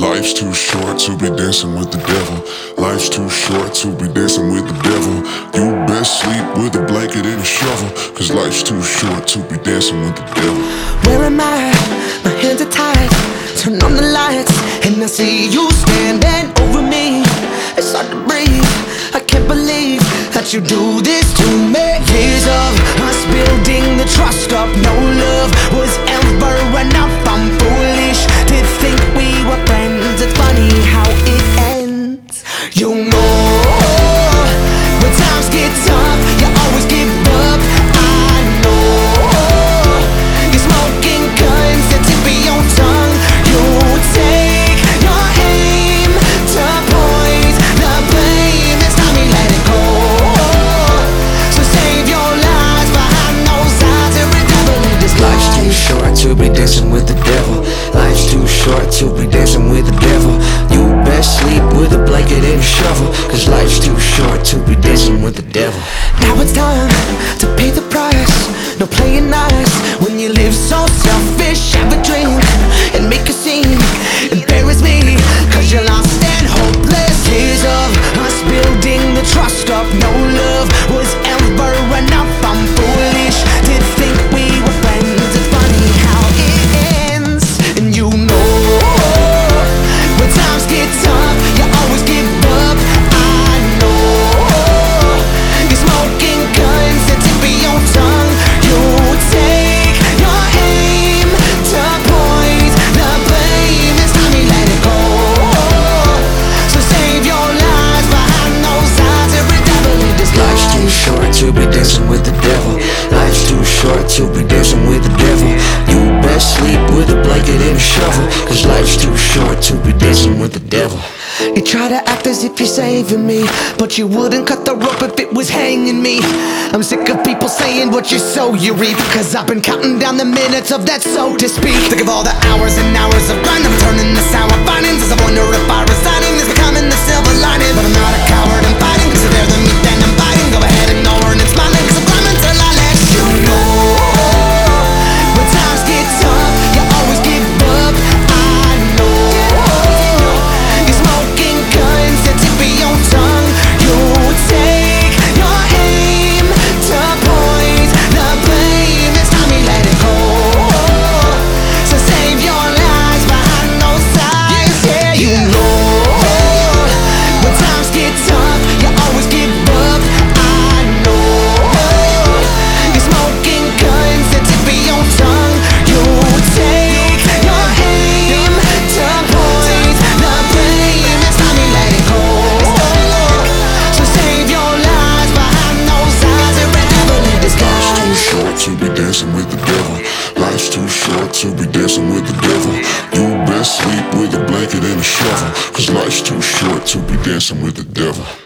Life's too short to be dancing with the devil. Life's too short to be dancing with the devil. You best sleep with a blanket and a shovel, cause life's too short to be dancing with the devil. Where am I? My hands are tied. Turn on the lights and I see you standing over me. It's hard to breathe. I can't believe that you do this to me. Years of us building the trust up. No love was ever enough. I'm foolish to think we were friends. It's funny how it ends. You know, when times get tough, you always give up. I know you're smoking guns, the tip of your tongue. You take your aim to point the blame. It's time we let it go. So save your lives behind those eyes. Every devil in this life's too short to be dancing with the devil. Life's too short to be dancing with the devil. You best sleep with a blanket and a shovel, cause life's too short to be dancing with the devil. Now it's time to pay the price. No playing nice when you live so selfish. Have a drink and make a scene. Embarrass me cause you're lost and hopeless. Years of us building the trust up. No love was ever enough. I'm foolish to think we were friends. It's funny how it ends. And you know, when times get tough, you always give up. I know you're smoking guns, the tip of your tongue. You take your aim to point the blame. It's time we let it go. So save your lives behind those eyes. Every devil in this life's too short to be dancing with the devil. Life's too short to be dancing with the devil. You best sleep with a blanket and a shovel, cause life's too short to be dancing with the devil. You try to act as if you're saving me, but you wouldn't cut the rope if it was hanging me. I'm sick of people saying what you sow you reap, cause I've been counting down the minutes of that so to speak. Think of all the hours and hours of grind. I'm turning the sour findings as I wonder if I resigning is becoming the silver lining. But I'm not a coward, I'm fighting, cause if they're the meat then I'm biting. Go ahead and ignore and it's smiling, cause I'm climbing till I let you know. When times get tough, you always give up. I know you're smoking guns, the tip of your tongue. You take your aim to point the blame. It's time we let it go. So save your lives behind those eyes. Yeah, you know, when times get tough, you always give up. I know you're smoking guns, the tip of your tongue. You take your aim to point the blame. It's time we let it go. So save your lives behind those eyes. Every devil in this Life's life. too short to be dancing with the devil. Life's too short to be dancing with the devil. You best sleep with a blanket and a shovel, cause life's too short to be dancing with the devil.